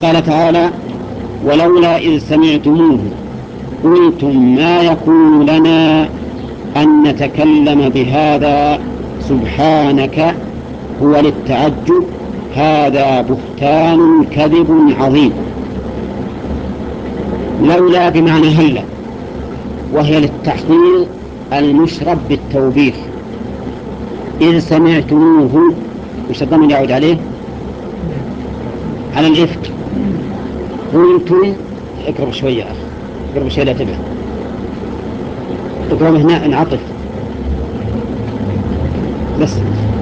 قال تعالى: ولولا إذ سمعتموه قلتم ما يكون لنا أن نتكلم بهذا سبحانك هو للتعجب هذا بهتان كذب عظيم. لولا بمعنى هلا، وهي للتحقيق المشرب بالتوبيخ. إذ سمعتموه وش الضمير يعود عليه؟ على الإفك. قلتم، اقرب شوية يا أخي، اقرب شوية لا تبعد، اقرب هنا انعطف بس.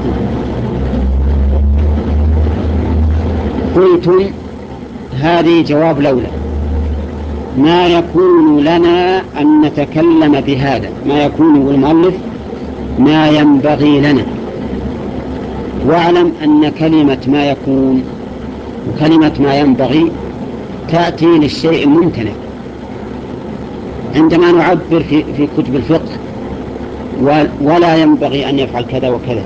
قلتم هذه جواب لولا. ما يكون لنا أن نتكلم بهذا، ما يكون والمؤلف ما ينبغي لنا. واعلم أن كلمة ما يكون وكلمة ما ينبغي تأتي للشيء الممتنع. عندما نعبر في كتب الفقه ولا ينبغي أن يفعل كذا وكذا،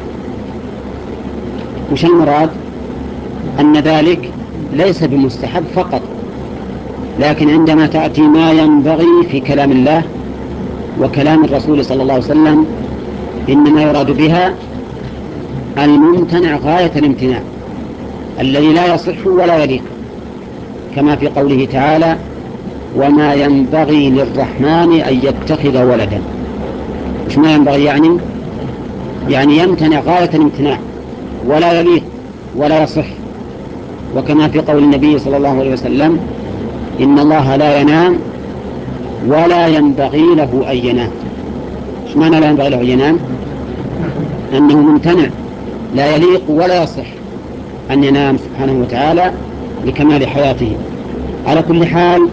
وش المراد؟ أن ذلك ليس بمستحب فقط، لكن عندما تأتي ما ينبغي في كلام الله وكلام الرسول صلى الله عليه وسلم إنما يراد بها الممتنع غاية الامتناع الذي لا يصح ولا يليق، كما في قوله تعالى: وما ينبغي للرحمن أن يتخذ ولدا. مش ما ينبغي يعني يمتنع غاية الامتناع ولا يليق ولا يصح. وكما في قول النبي صلى الله عليه وسلم: إن الله لا ينام ولا ينبغي له أن ينام. مش معنى لا ينبغي له أن ينام؟ أنه ممتنع لا يليق ولا يصح أن ينام سبحانه وتعالى لكمال حياته. على كل حال،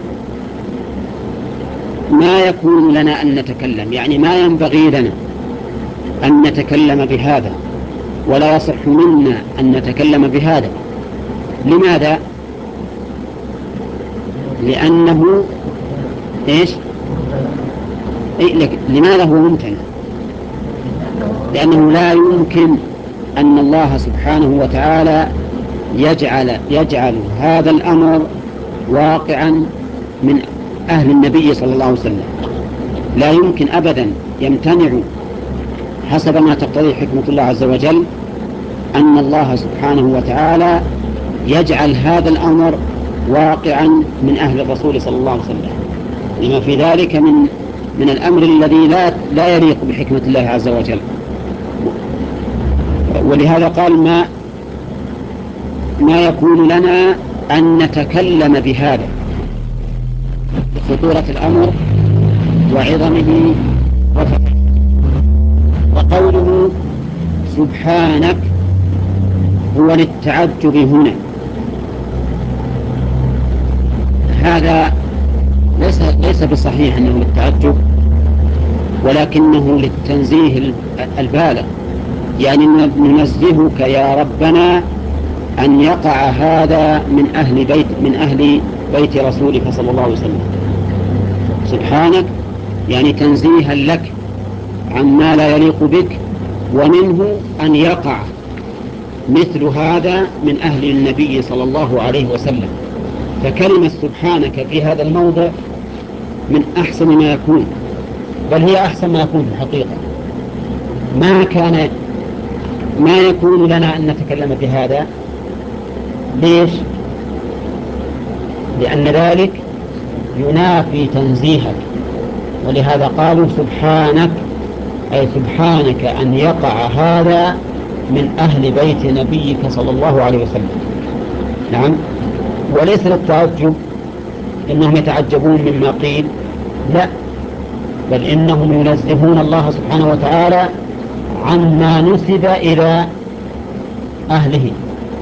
ما يكون لنا أن نتكلم يعني ما ينبغي لنا أن نتكلم بهذا، ولا يصح منا أن نتكلم بهذا. لماذا؟ لأنه لماذا هو ممتنع؟ لأنه لا يمكن أن الله سبحانه وتعالى يجعل هذا الأمر واقعا من أهل النبي صلى الله عليه وسلم. لا يمكن أبدا، يمتنع حسب ما تقتضي حكمة الله عز وجل أن الله سبحانه وتعالى يجعل هذا الأمر واقعا من أهل الرسول صلى الله عليه وسلم، لما في ذلك من الأمر الذي لا يليق بحكمة الله عز وجل. ولهذا قال ما يكون لنا أن نتكلم بهذا، بخطورة الأمر وعظمه وفقه. وقوله سبحانك هو للتعجب هنا، هذا ليس بصحيح أنه للتعجب، ولكنه للتنزيه البالغ. يعني ننزهك يا ربنا أن يقع هذا من أهل بيت رسولك صلى الله عليه وسلم. سبحانك يعني تنزيها لك عما لا يليق بك، ومنه أن يقع مثل هذا من أهل النبي صلى الله عليه وسلم. فكلمة سبحانك في هذا الموضع من أحسن ما يكون، بل هي أحسن ما يكون في الحقيقة. ما يكون لنا أن نتكلم بهذا. ليش؟ لأن ذلك ينافي تنزيهك، ولهذا قالوا سبحانك، أي سبحانك أن يقع هذا من أهل بيت نبيك صلى الله عليه وسلم. نعم، وليس للتعجب إنهم يتعجبون مما قيل، لا، بل إنهم ينزهون الله سبحانه وتعالى عما نسب إلى أهله،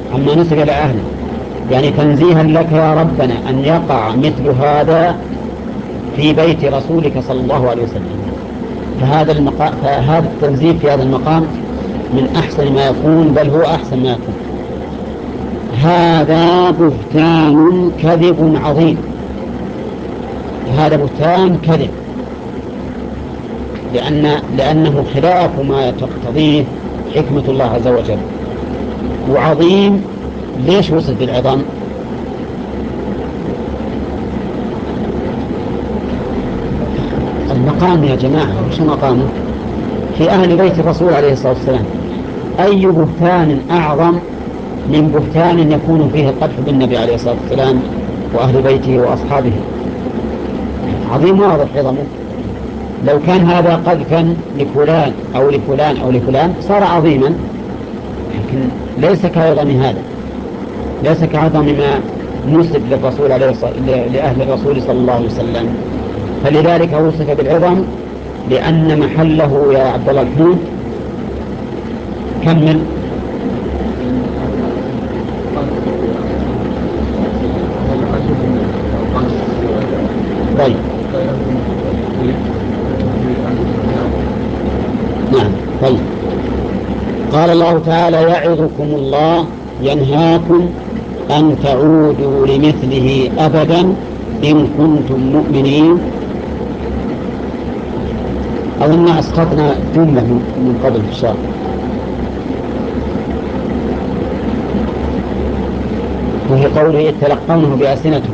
يعني تنزيها لك يا ربنا أن يقع مثل هذا في بيت رسولك صلى الله عليه وسلم. فهذا التنزيه في هذا المقام من أحسن ما يكون، بل هو أحسن ما يكون. هذا بهتان كذب عظيم. هذا بهتان كذب، لأنه خلاف ما تقتضيه حكمة الله عز وجل. وعظيم، ليش وصف بالعظام؟ مقام يا جماعة، وش مقامه في أهل بيت الرسول عليه الصلاة والسلام؟ أي بهتان أعظم من بهتان يكون فيه القدح بالنبي عليه الصلاة والسلام وأهل بيته وأصحابه؟ عظيم واضح عظمه. لو كان هذا قذفا لفلان أو لفلان أو لفلان صار عظيما، لكن ليس كعظم هذا، ليس كعظم ما نسب للرسول عليه لأهل الرسول صلى الله عليه وسلم. فلذلك وصف بالعظم، لأن محله يا عبد الله الحين كمل. طيب نعم. طيب قال الله تعالى: يعظكم الله ينهاكم أن تعودوا لمثله أبدا إن كنتم مؤمنين. أظن أسقطنا جملة من قبل في الشرح، وهي قوله: تلقونه بألسنتكم